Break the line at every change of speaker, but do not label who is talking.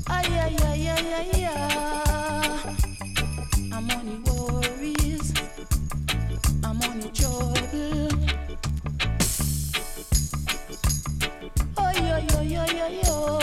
Ay, ay, ay, ay, ay, ay. I'm on the worries, I'm on the trouble. Oh, yo, yo, yo, yo, yo.